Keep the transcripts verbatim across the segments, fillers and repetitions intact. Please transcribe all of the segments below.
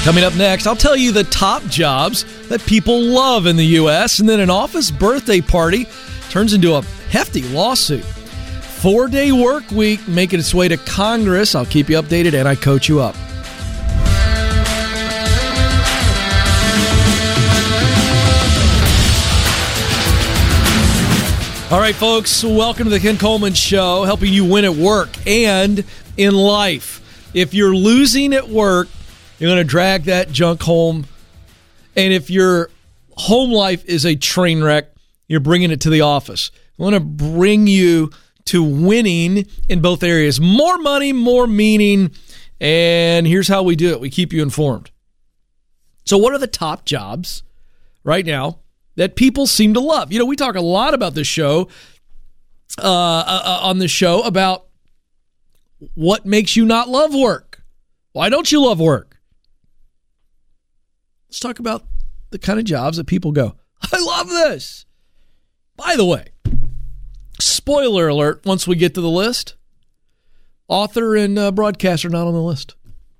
Coming up next, I'll tell you the top jobs that people love in the U S, and then an office birthday party turns into a hefty lawsuit. Four-day work week making its way to Congress. I'll keep you updated, and I coach you up. All right, folks, welcome to the Ken Coleman Show, helping you win at work and in life. If you're losing at work, you're going to drag that junk home. And if your home life is a train wreck, you're bringing it to the office. I want to bring you to winning in both areas. More money, more meaning. And here's how we do it. We keep you informed. So what are the top jobs right now that people seem to love? You know, we talk a lot about this show, uh, uh, on this show about what makes you not love work. Why don't you love work? Let's talk about the kind of jobs that people go, I love this. By the way, spoiler alert, once we get to the list, author and uh, broadcaster not on the list.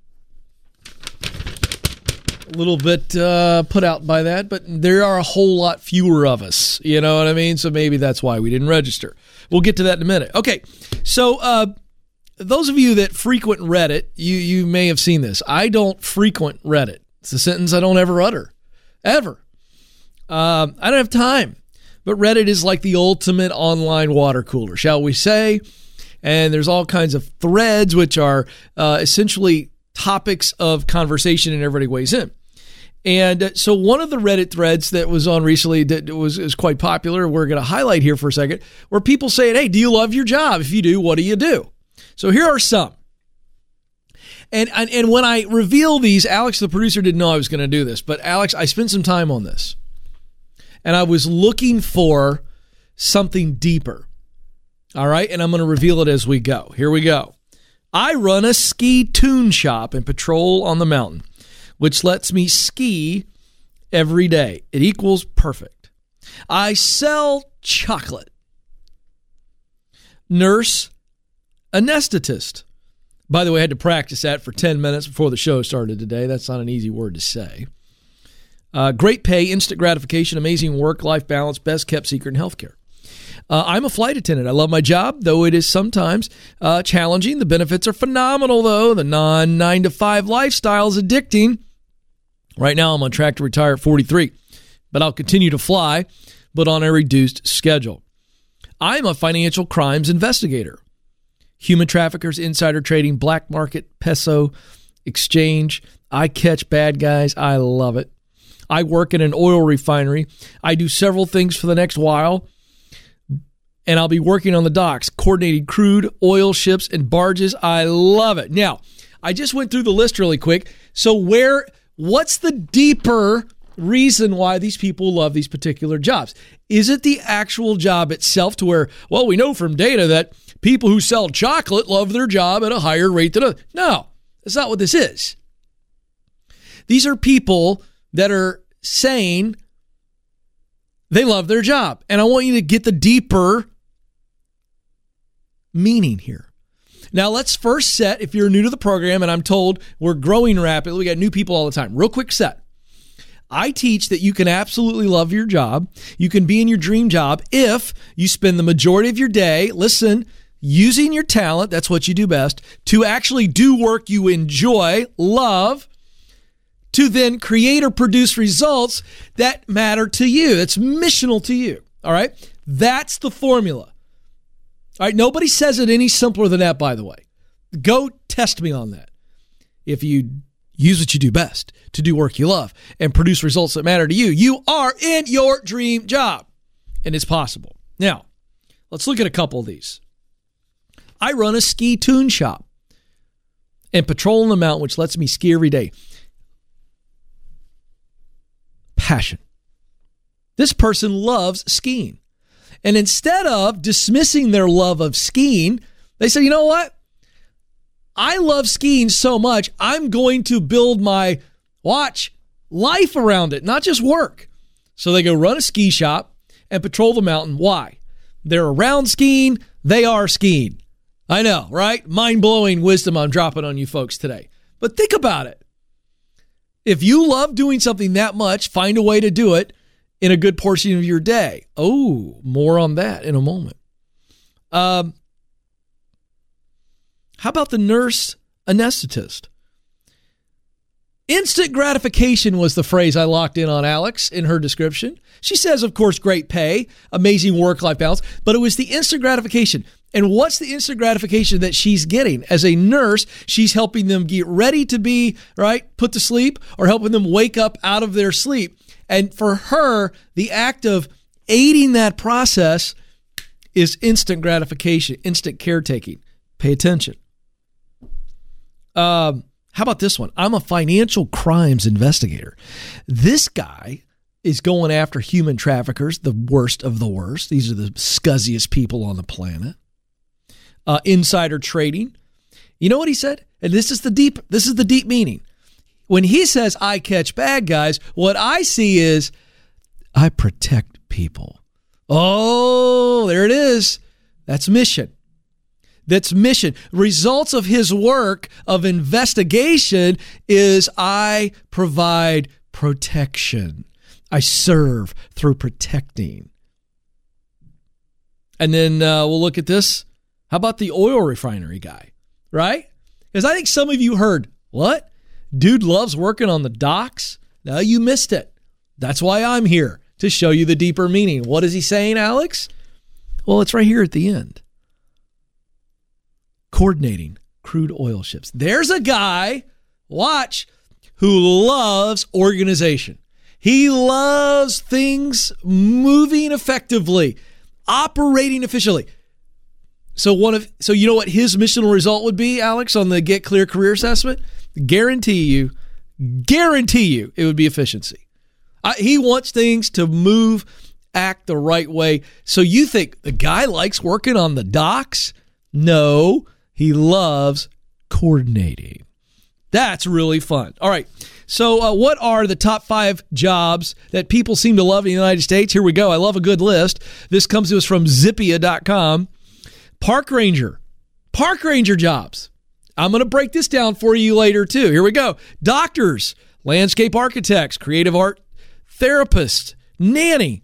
A little bit uh, put out by that, but there are a whole lot fewer of us. You know what I mean? So maybe that's why we didn't register. We'll get to that in a minute. Okay, so uh, those of you that frequent Reddit, you you may have seen this. I don't frequent Reddit. It's a sentence I don't ever utter, ever. Um, I don't have time. But Reddit is like the ultimate online water cooler, shall we say? And there's all kinds of threads, which are uh, essentially topics of conversation, and everybody weighs in. And uh, so one of the Reddit threads that was on recently that was, was quite popular, we're going to highlight here for a second, where people saying, hey, do you love your job? If you do, what do you do? So here are some. And, and and when I reveal these, Alex, the producer, didn't know I was going to do this. But Alex, I spent some time on this. And I was looking for something deeper. All right? And I'm going to reveal it as we go. Here we go. I run a ski tune shop and patrol on the mountain, which lets me ski every day. It equals perfect. I sell chocolate. Nurse anesthetist. By the way, I had to practice that for ten minutes before the show started today. That's not an easy word to say. Uh, great pay, instant gratification, amazing work-life balance, best kept secret in healthcare. Uh, I'm a flight attendant. I love my job, though it is sometimes uh, challenging. The benefits are phenomenal, though. The non-nine to five lifestyle is addicting. Right now, I'm on track to retire at forty-three, but I'll continue to fly, but on a reduced schedule. I'm a financial crimes investigator. Human traffickers, insider trading, black market, peso exchange. I catch bad guys. I love it. I work in an oil refinery. I do several things for the next while, and I'll be working on the docks, coordinating crude, oil ships, and barges. I love it. Now, I just went through the list really quick. So where, what's the deeper reason why these people love these particular jobs? Is it the actual job itself to where, well, we know from data that people who sell chocolate love their job at a higher rate than others? No, that's not what this is. These are people that are saying they love their job. And I want you to get the deeper meaning here. Now, let's first set, if you're new to the program, and I'm told we're growing rapidly, we got new people all the time. Real quick set. I teach that you can absolutely love your job. You can be in your dream job if you spend the majority of your day, listen, using your talent, that's what you do best, to actually do work you enjoy, love, to then create or produce results that matter to you. That's missional to you. All right? That's the formula. All right? Nobody says it any simpler than that, by the way. Go test me on that. If you use what you do best to do work you love and produce results that matter to you, you are in your dream job. And it's possible. Now, let's look at a couple of these. I run a ski tune shop and patrol on the mountain, which lets me ski every day. Passion. This person loves skiing. And instead of dismissing their love of skiing, they say, you know what? I love skiing so much, I'm going to build my, watch, life around it, not just work. So they go run a ski shop and patrol the mountain. Why? They're around skiing. They are skiing. I know, right? Mind-blowing wisdom I'm dropping on you folks today. But think about it. If you love doing something that much, find a way to do it in a good portion of your day. Oh, more on that in a moment. Um, how about the nurse anesthetist? Instant gratification was the phrase I locked in on Alex in her description. She says, of course, great pay, amazing work-life balance, but it was the instant gratification. And what's the instant gratification that she's getting? As a nurse, she's helping them get ready to be, right, put to sleep, or helping them wake up out of their sleep. And for her, the act of aiding that process is instant gratification, instant caretaking. Pay attention. Um, how about this one? I'm a financial crimes investigator. This guy is going after human traffickers, the worst of the worst. These are the scuzziest people on the planet. Uh, insider trading. You know what he said? And this is the deep, this is the deep meaning. When he says, I catch bad guys, what I see is, I protect people. Oh, there it is. That's mission. That's mission. Results of his work of investigation is I provide protection. I serve through protecting. And then uh, we'll look at this. How about the oil refinery guy, right? Because I think some of you heard, what? Dude loves working on the docks? No, you missed it. That's why I'm here, to show you the deeper meaning. What is he saying, Alex? Well, it's right here at the end. Coordinating crude oil ships. There's a guy, watch, who loves organization. He loves things moving effectively, operating efficiently. So one of so you know what his missional result would be, Alex, on the Get Clear Career Assessment? Guarantee you, guarantee you it would be efficiency. I, he wants things to move, act the right way. So you think the guy likes working on the docks? No, he loves coordinating. That's really fun. All right. So uh, what are the top five jobs that people seem to love in the United States? Here we go. I love a good list. This comes to us from zippia dot com. Park ranger. Park ranger jobs. I'm going to break this down for you later, too. Here we go. Doctors, landscape architects, creative art therapists, nanny.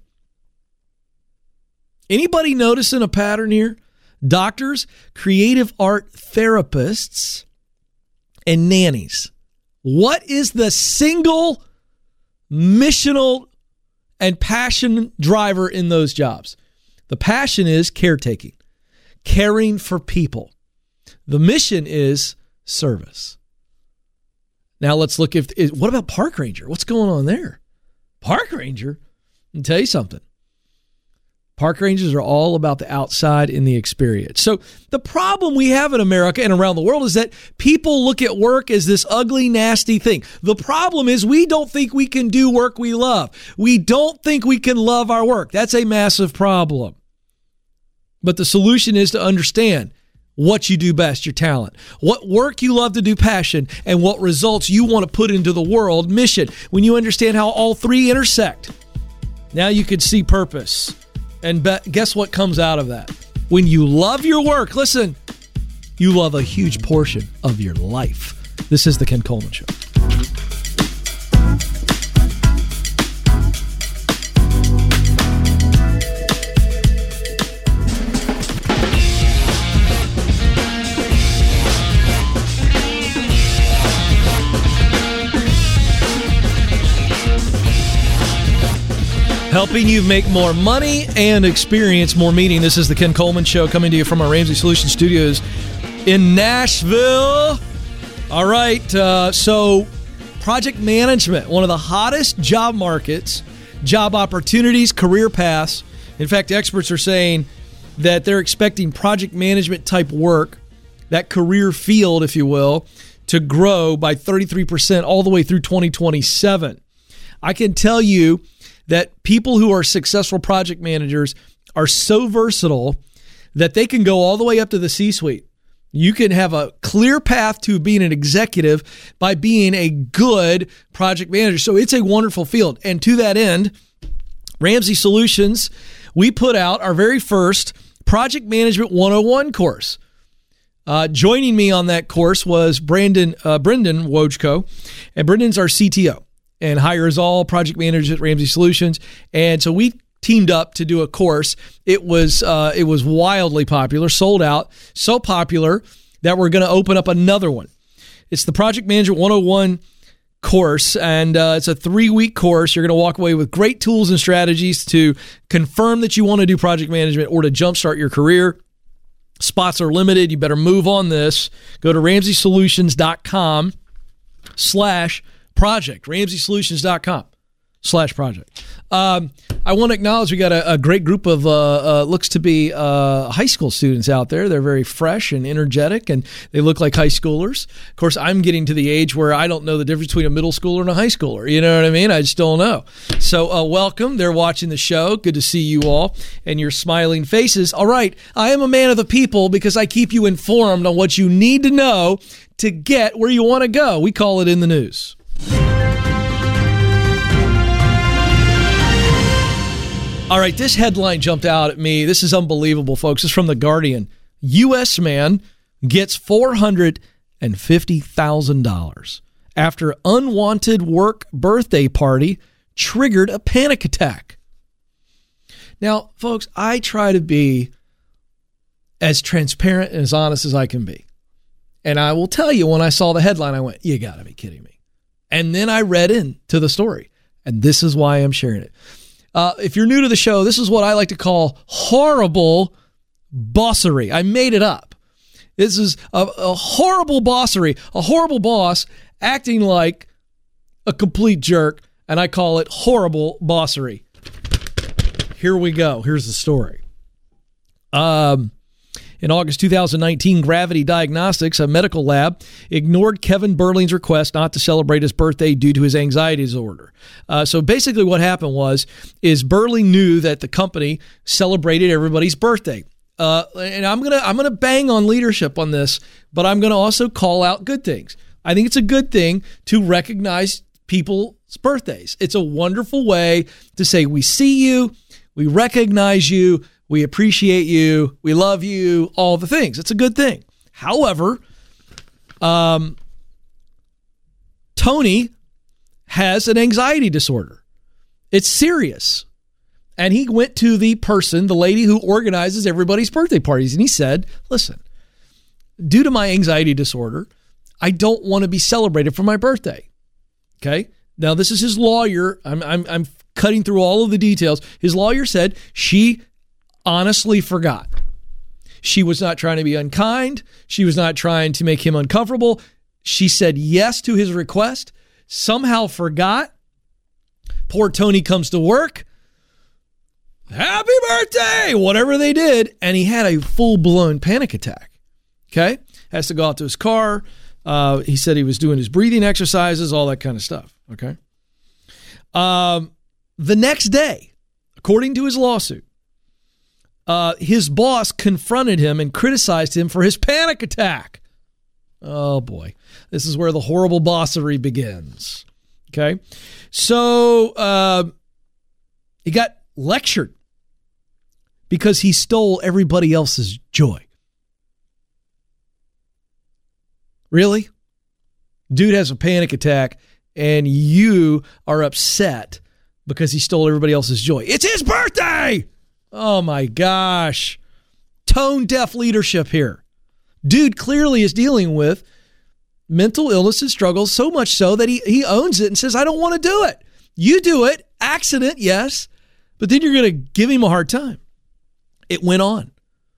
Anybody noticing a pattern here? Doctors, creative art therapists, and nannies. What is the single missional and passion driver in those jobs? The passion is caretaking, caring for people. The mission is service. Now let's look if what about park ranger? What's going on there? Park ranger? I'll tell you something. Park rangers are all about the outside and the experience. So the problem we have in America and around the world is that people look at work as this ugly, nasty thing. The problem is we don't think we can do work we love. We don't think we can love our work. That's a massive problem. But the solution is to understand what you do best, your talent, what work you love to do, passion, and what results you want to put into the world, mission. When you understand how all three intersect, now you can see purpose. And be- guess what comes out of that? When you love your work, listen, you love a huge portion of your life. This is The Ken Coleman Show. Helping you make more money and experience more meaning. This is the Ken Coleman Show, coming to you from our Ramsey Solutions studios in Nashville. All right, uh, so project management, one of the hottest job markets, job opportunities, career paths. In fact, experts are saying that they're expecting project management type work, that career field, if you will, to grow by thirty-three percent all the way through twenty twenty-seven. I can tell you that people who are successful project managers are so versatile that they can go all the way up to the C-suite. You can have a clear path to being an executive by being a good project manager. So it's a wonderful field. And to that end, Ramsey Solutions, we put out our very first Project Management one oh one course. Uh, joining me on that course was Brandon uh, Brendan Wojko, and Brendan's our C T O and hires all project managers at Ramsey Solutions. And so we teamed up to do a course. It was uh, it was wildly popular, sold out, so popular that we're going to open up another one. It's the Project Management one oh one course, and uh, it's a three-week course. You're going to walk away with great tools and strategies to confirm that you want to do project management or to jumpstart your career. Spots are limited. You better move on this. Go to ramsey solutions dot com slash project. ramsey solutions dot com slash project. Um, I want to acknowledge we got a, a great group of, uh, uh, looks to be uh, high school students out there. They're very fresh and energetic, and they look like high schoolers. Of course, I'm getting to the age where I don't know the difference between a middle schooler and a high schooler. You know what I mean? I just don't know. So uh, welcome. They're watching the show. Good to see you all and your smiling faces. All right. I am a man of the people because I keep you informed on what you need to know to get where you want to go. We call it In the News. All right, this headline jumped out at me. This is unbelievable, folks. It's from The Guardian. U S man gets four hundred fifty thousand dollars after unwanted work birthday party triggered a panic attack. Now, folks, I try to be as transparent and as honest as I can be. And I will tell you, when I saw the headline, I went, you got to be kidding me. And then I read into the story, and this is why I'm sharing it. Uh, if you're new to the show, this is what I like to call horrible bossery. I made it up. This is a, a horrible bossery, a horrible boss acting like a complete jerk, and I call it horrible bossery. Here we go. Here's the story. Um, in August two thousand nineteen, Gravity Diagnostics, a medical lab, ignored Kevin Burling's request not to celebrate his birthday due to his anxiety disorder. Uh, so basically what happened was, is Burling knew that the company celebrated everybody's birthday. Uh, and I'm going to I'm gonna bang on leadership on this, but I'm going to also call out good things. I think it's a good thing to recognize people's birthdays. It's a wonderful way to say, we see you, we recognize you, we appreciate you, we love you, all the things. It's a good thing. However, um, Tony has an anxiety disorder. It's serious. And he went to the person, the lady who organizes everybody's birthday parties, and he said, listen, due to my anxiety disorder, I don't want to be celebrated for my birthday. Okay? Now, this is his lawyer. I'm, I'm, I'm cutting through all of the details. His lawyer said she honestly forgot. She was not trying to be unkind. She was not trying to make him uncomfortable. She said yes to his request, somehow forgot. Poor Tony comes to work. Happy birthday! Whatever they did. And he had a full-blown panic attack. Okay? Has to go out to his car. Uh, he said he was doing his breathing exercises, all that kind of stuff. Okay? Um, the next day, according to his lawsuit, Uh, his boss confronted him and criticized him for his panic attack. Oh, boy. This is where the horrible bossery begins. Okay? So uh, he got lectured because he stole everybody else's joy. Really? Dude has a panic attack, and you are upset because he stole everybody else's joy. It's his birthday! Oh my gosh. Tone deaf leadership here. Dude clearly is dealing with mental illness and struggles, so much so that he, he owns it and says, I don't want to do it. You do it. Accident, yes. But then you're going to give him a hard time. It went on.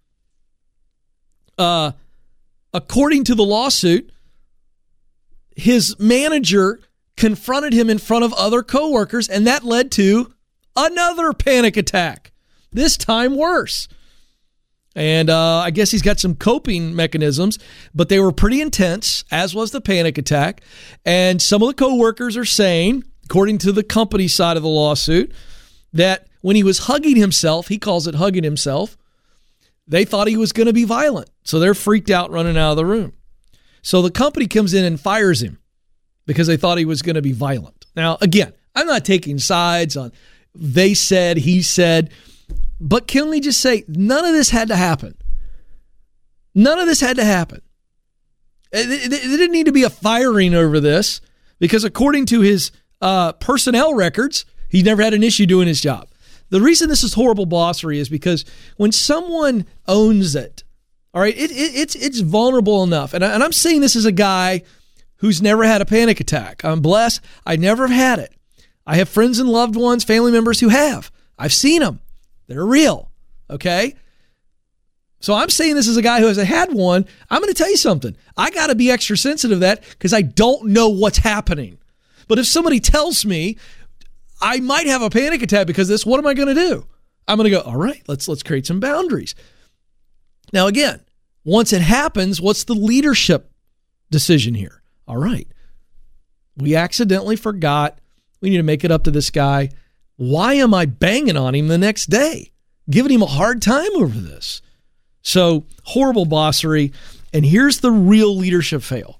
Uh, according to the lawsuit, his manager confronted him in front of other coworkers, and that led to another panic attack. This time worse. And uh, I guess he's got some coping mechanisms, but they were pretty intense, as was the panic attack. And some of the coworkers are saying, according to the company side of the lawsuit, that when he was hugging himself, he calls it hugging himself, they thought he was going to be violent. So they're freaked out running out of the room. So the company comes in and fires him because they thought he was going to be violent. Now, again, I'm not taking sides on they said, he said, but can we just say none of this had to happen? None of this had to happen. It, it, it didn't need to be a firing over this because according to his uh, personnel records, he never had an issue doing his job. The reason this is horrible bossery is because when someone owns it, all right, it, it, it's it's vulnerable enough. And, I, and I'm saying this as a guy who's never had a panic attack. I'm blessed. I never have had it. I have friends and loved ones, family members who have. I've seen them. They're real, okay? So I'm saying this as a guy who has had one. I'm going to tell you something. I got to be extra sensitive to that because I don't know what's happening. But if somebody tells me I might have a panic attack because of this, what am I going to do? I'm going to go, all right, let's let's create some boundaries. Now, again, once it happens, what's the leadership decision here? All right, we accidentally forgot. We need to make it up to this guy. Why am I banging on him the next day? Giving him a hard time over this. So, horrible bossery. And here's the real leadership fail.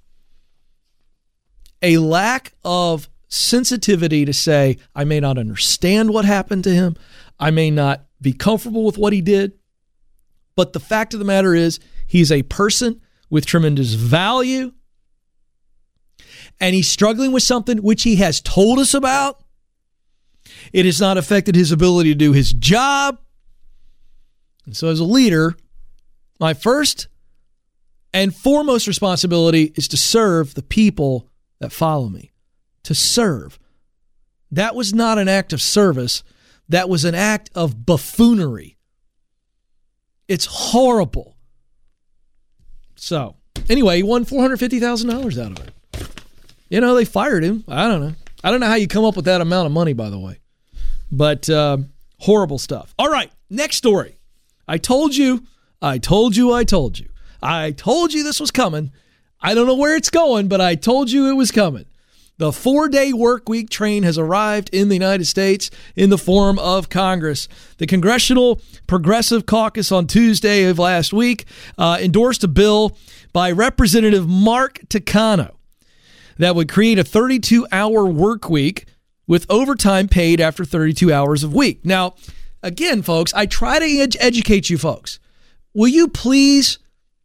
A lack of sensitivity to say, I may not understand what happened to him. I may not be comfortable with what he did. But the fact of the matter is, he's a person with tremendous value. And he's struggling with something which he has told us about. It has not affected his ability to do his job. And so as a leader, my first and foremost responsibility is to serve the people that follow me. To serve. That was not an act of service. That was an act of buffoonery. It's horrible. So, anyway, he won four hundred fifty thousand dollars out of it. You know, they fired him. I don't know. I don't know how you come up with that amount of money, by the way. But uh, horrible stuff. All right, next story. I told you, I told you, I told you. I told you this was coming. I don't know where it's going, but I told you it was coming. The four-day work week train has arrived in the United States in the form of Congress. The Congressional Progressive Caucus on Tuesday of last week uh, endorsed a bill by Representative Mark Takano that would create a thirty-two hour work week with overtime paid after thirty-two hours of week. Now, again, folks, I try to ed- educate you folks. Will you please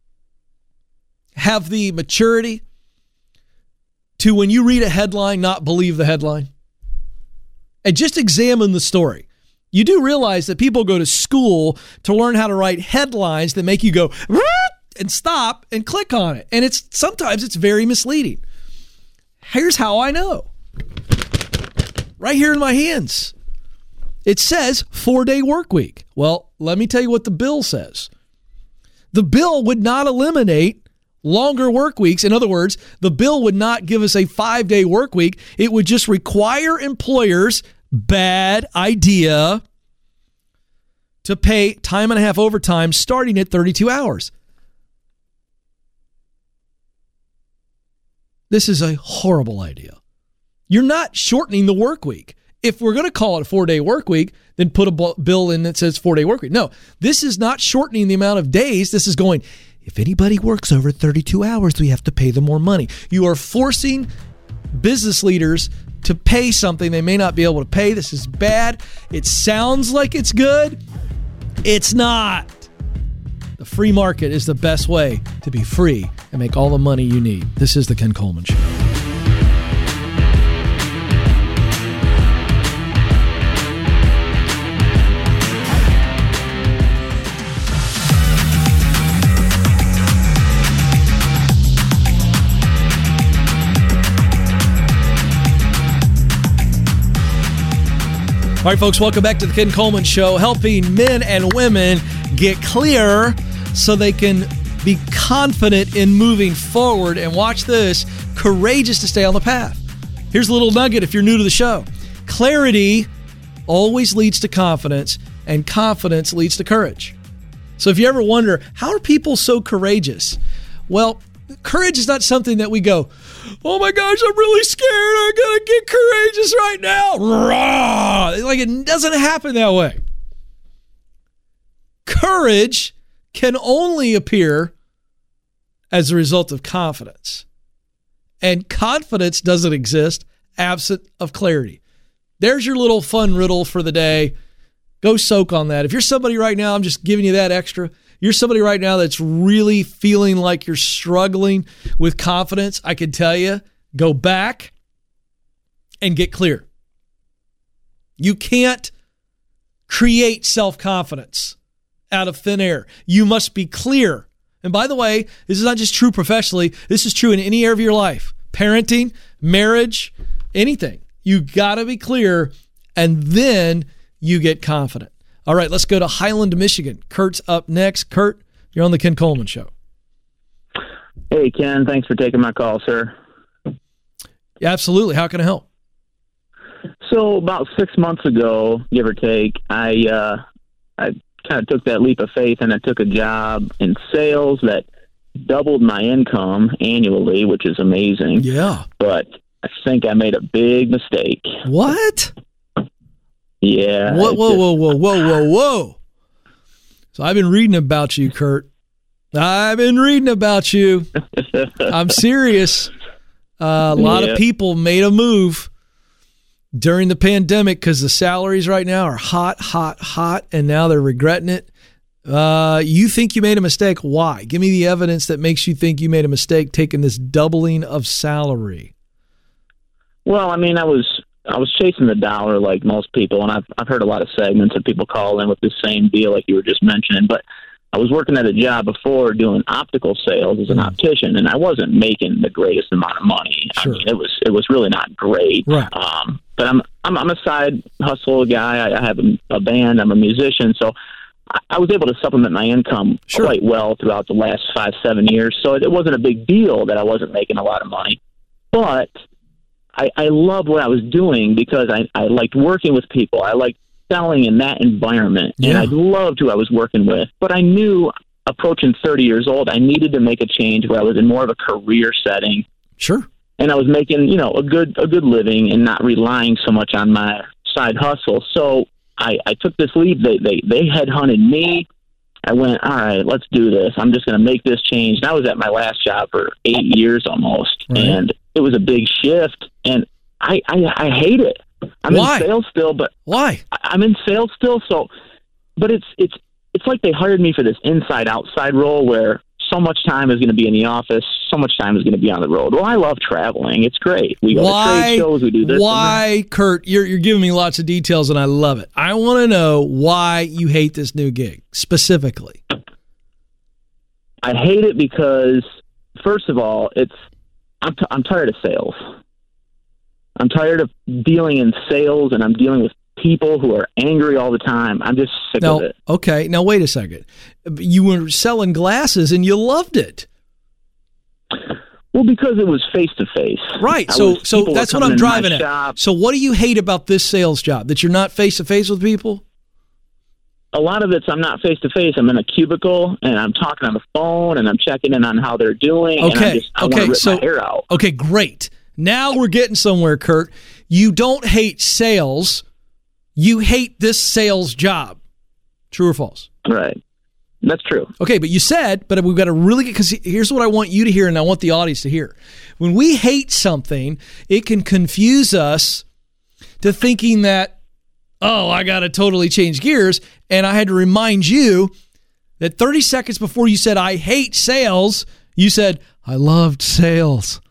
have the maturity to, when you read a headline, not believe the headline? And just examine the story. You do realize that people go to school to learn how to write headlines that make you go and stop and click on it. And it's sometimes it's very misleading. Here's how I know. Right here in my hands. It says four-day work week. Well, let me tell you what the bill says. The bill would not eliminate longer work weeks. In other words, the bill would not give us a five-day work week. It would just require employers, bad idea, to pay time and a half overtime starting at thirty-two hours. This is a horrible idea. You're not shortening the work week. If we're going to call it a four-day work week, then put a bill in that says four-day work week. No, this is not shortening the amount of days. This is going, if anybody works over thirty-two hours, we have to pay them more money. You are forcing business leaders to pay something they may not be able to pay. This is bad. It sounds like it's good. It's not. The free market is the best way to be free and make all the money you need. This is The Ken Coleman Show. All right, folks, welcome back to The Ken Coleman Show, helping men and women get clear so they can be confident in moving forward. And watch this, courageous to stay on the path. Here's a little nugget if you're new to the show. Clarity always leads to confidence, and confidence leads to courage. So if you ever wonder, how are people so courageous? Well, courage is not something that we go, oh my gosh, I'm really scared. I gotta get courageous right now. Rah! Like, it doesn't happen that way. Courage can only appear as a result of confidence. And confidence doesn't exist absent of clarity. There's your little fun riddle for the day. Go soak on that. If you're somebody right now, I'm just giving you that extra. you're somebody right now that's really feeling like you're struggling with confidence, I can tell you, go back and get clear. You can't create self-confidence out of thin air. You must be clear. And by the way, this is not just true professionally. This is true in any area of your life. Parenting, marriage, anything. You got to be clear, and then you get confident. All right, let's go to Highland, Michigan. Kurt's up next. Kurt, you're on the Ken Coleman Show. Hey, Ken. Thanks for taking my call, sir. Yeah, absolutely. How can I help? So about six months ago, give or take, I uh, I kind of took that leap of faith, and I took a job in sales that doubled my income annually, which is amazing. Yeah. But I think I made a big mistake. What? Yeah. Whoa, whoa, whoa, whoa, whoa, whoa, whoa. So I've been reading about you, Kurt. I've been reading about you. I'm serious. Uh, a lot yeah. of people made a move during the pandemic because the salaries right now are hot, hot, hot, and now they're regretting it. Uh, you think you made a mistake. Why? Give me the evidence that makes you think you made a mistake taking this doubling of salary. Well, I mean, I was I was chasing the dollar like most people, and I've I've heard a lot of segments of people call in with the same deal like you were just mentioning. But I was working at a job before doing optical sales as an mm. optician, and I wasn't making the greatest amount of money. Sure. I mean, it was it was really not great. Right. Um, but I'm I'm I'm a side hustle guy. I, I have a, a band. I'm a musician, so I, I was able to supplement my income sure. quite well throughout the last five seven years. So it, it wasn't a big deal that I wasn't making a lot of money, but I, I loved what I was doing because I, I liked working with people. I liked selling in that environment, and yeah. I loved who I was working with. But I knew approaching thirty years old, I needed to make a change where I was in more of a career setting. Sure. And I was making, you know, a good a good living and not relying so much on my side hustle. So I, I took this leap. They, they, they headhunted me. I went, all right, let's do this. I'm just going to make this change. And I was at my last job for eight years almost, right. and it was a big shift, and I, I, I hate it. I'm Why? in sales still, but why? I'm in sales still. So, but it's it's it's like they hired me for this inside outside role where so much time is going to be in the office, so much time is going to be on the road. Well, I love traveling; it's great. We go why, to trade shows, we do this. Why, Kurt? You're you're giving me lots of details, and I love it. I want to know why you hate this new gig specifically. I hate it because, first of all, it's I'm t- I'm tired of sales. I'm tired of dealing in sales, and I'm dealing with people who are angry all the time. I'm just sick now, of it. Okay, now wait a second. You were selling glasses, and you loved it. Well, because it was face to face. Right. So, so that's what I'm driving at. Shop. So, what do you hate about this sales job? That you're not face to face with people? A lot of it's I'm not face to face. I'm in a cubicle, and I'm talking on the phone, and I'm checking in on how they're doing. Okay. And I'm just, I okay. want to rip so, my hair out. Okay. Great. Now we're getting somewhere, Kurt. You don't hate sales. You hate this sales job. True or false? Right. That's true. Okay, but you said, but we've got to really get, because here's what I want you to hear, and I want the audience to hear. When we hate something, it can confuse us to thinking that, oh, I got to totally change gears. And I had to remind you that thirty seconds before you said, I hate sales, you said, I loved sales.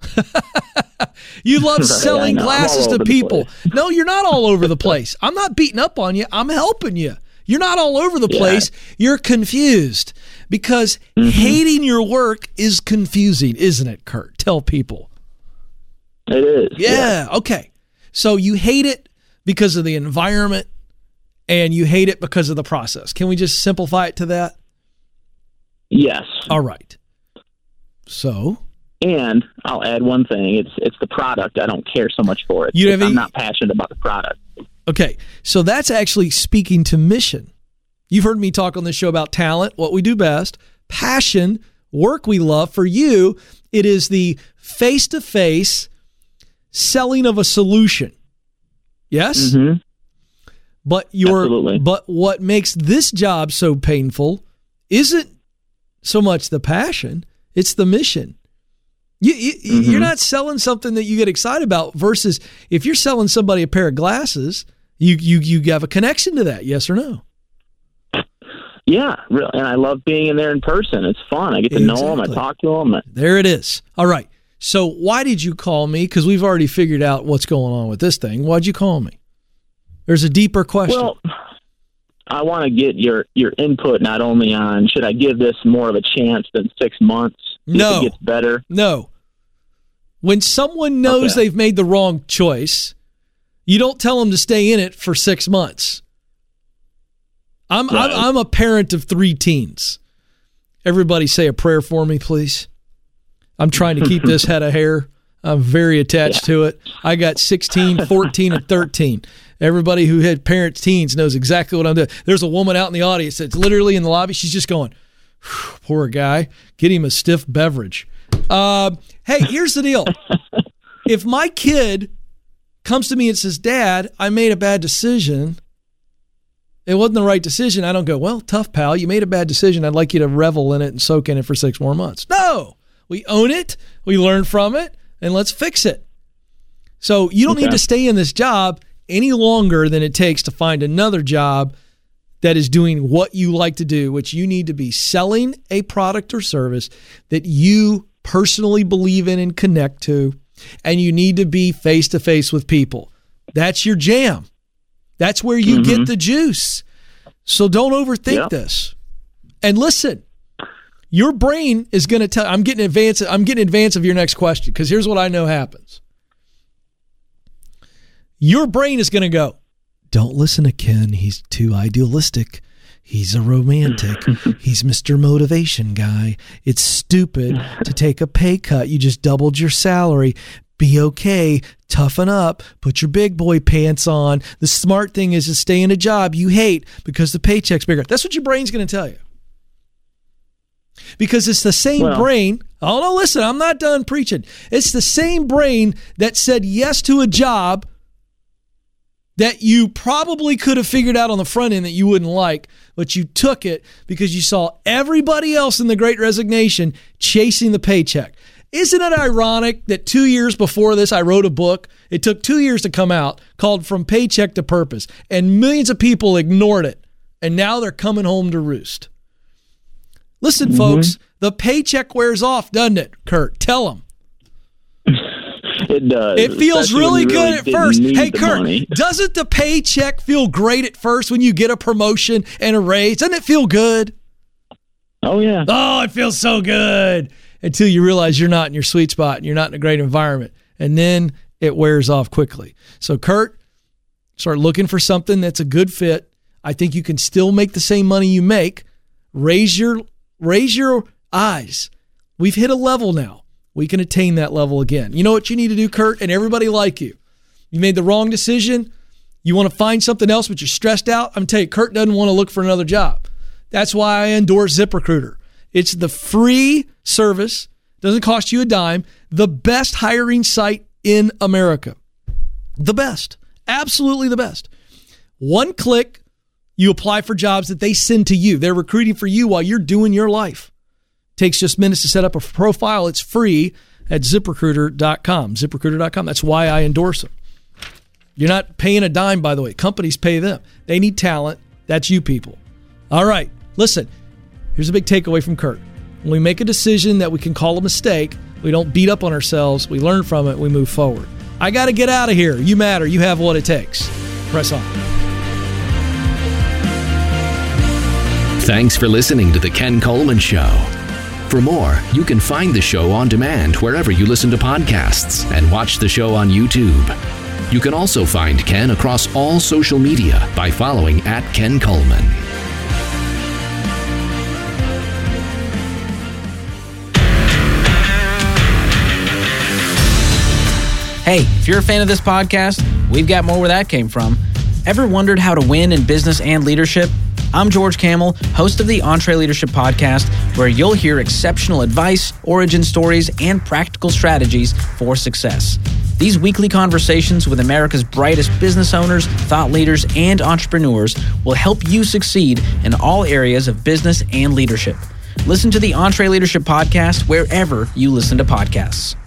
You love right, selling glasses to people. No, you're not all over the place. I'm not beating up on you. I'm helping you. You're not all over the yeah. place. You're confused because mm-hmm. hating your work is confusing, isn't it, Kurt? Tell people. It is. Yeah, yeah. Okay. So you hate it because of the environment and you hate it because of the process. Can we just simplify it to that? Yes. All right. So... And I'll add one thing. It's it's the product. I don't care so much for it. You have I'm any, not passionate about the product. Okay. So that's actually speaking to mission. You've heard me talk on this show about talent, what we do best, passion, work we love. For you, it is the face-to-face selling of a solution. Yes? Mm-hmm. But your Absolutely. But what makes this job so painful isn't so much the passion, it's the mission. You, you, mm-hmm. You're not selling something that you get excited about versus if you're selling somebody a pair of glasses, you, you, you have a connection to that, yes or no? Yeah, really, and I love being in there in person. It's fun. I get to exactly. know them. I talk to them. There it is. All right. So why did you call me? Because we've already figured out what's going on with this thing. Why'd you call me? There's a deeper question. Well, I want to get your, your input not only on should I give this more of a chance than six months if no. it gets better? No. When someone knows okay. they've made the wrong choice, you don't tell them to stay in it for six months. I'm, right. I'm I'm a parent of three teens. Everybody say a prayer for me, please. I'm trying to keep this head of hair. I'm very attached yeah. to it. I got sixteen, fourteen, and thirteen. Everybody who had parents, teens knows exactly what I'm doing. There's a woman out in the audience that's literally in the lobby. She's just going, poor guy, get him a stiff beverage. Uh, hey, here's the deal. If my kid comes to me and says, Dad, I made a bad decision, it wasn't the right decision, I don't go, well, tough, pal. You made a bad decision. I'd like you to revel in it and soak in it for six more months. No, we own it. We learn from it, and let's fix it. So you don't okay. need to stay in this job any longer than it takes to find another job that is doing what you like to do, which you need to be selling a product or service that you personally believe in and connect to, and you need to be face-to-face with people. That's your jam. That's where you mm-hmm. get the juice. So don't overthink yep. this. And listen, your brain is going to tell. I'm getting advance. I'm getting advance of your next question because here's what I know happens. Your brain is going to go, don't listen to Ken. He's too idealistic. He's a romantic. He's Mister Motivation guy. It's stupid to take a pay cut. You just doubled your salary. Be okay. Toughen up. Put your big boy pants on. The smart thing is to stay in a job you hate because the paycheck's bigger. That's what your brain's going to tell you. Because it's the same well, brain. Oh, no, listen, I'm not done preaching. It's the same brain that said yes to a job that you probably could have figured out on the front end that you wouldn't like, but you took it because you saw everybody else in the Great Resignation chasing the paycheck. Isn't it ironic that two years before this, I wrote a book. It took two years to come out called From Paycheck to Purpose, and millions of people ignored it, and now they're coming home to roost. Listen, mm-hmm. folks, the paycheck wears off, doesn't it, Kurt? Tell them. It does. It feels really good really at first. Hey, Kurt, money. Doesn't the paycheck feel great at first when you get a promotion and a raise? Doesn't it feel good? Oh, yeah. Oh, it feels so good until you realize you're not in your sweet spot and you're not in a great environment. And then it wears off quickly. So, Kurt, start looking for something that's a good fit. I think you can still make the same money you make. Raise your, raise your eyes. We've hit a level now. We can attain that level again. You know what you need to do, Kurt, and everybody like you. You made the wrong decision. You want to find something else, but you're stressed out. I'm telling you, Kurt doesn't want to look for another job. That's why I endorse ZipRecruiter. It's the free service, doesn't cost you a dime, the best hiring site in America. The best. Absolutely the best. One click, you apply for jobs that they send to you. They're recruiting for you while you're doing your life. Takes just minutes to set up a profile. It's free at zip recruiter dot com. zip recruiter dot com. That's why I endorse them. You're not paying a dime, by the way. Companies pay them. They need talent. That's you people. All right. Listen, here's a big takeaway from Kurt. When we make a decision that we can call a mistake, we don't beat up on ourselves. We learn from it. We move forward. I got to get out of here. You matter. You have what it takes. Press on. Thanks for listening to The Ken Coleman Show. For more, you can find the show on demand wherever you listen to podcasts and watch the show on YouTube. You can also find Ken across all social media by following at Ken Coleman. Hey, if you're a fan of this podcast, we've got more where that came from. Ever wondered how to win in business and leadership? I'm George Kamel, host of the EntreLeadership Podcast, where you'll hear exceptional advice, origin stories, and practical strategies for success. These weekly conversations with America's brightest business owners, thought leaders, and entrepreneurs will help you succeed in all areas of business and leadership. Listen to the EntreLeadership Podcast wherever you listen to podcasts.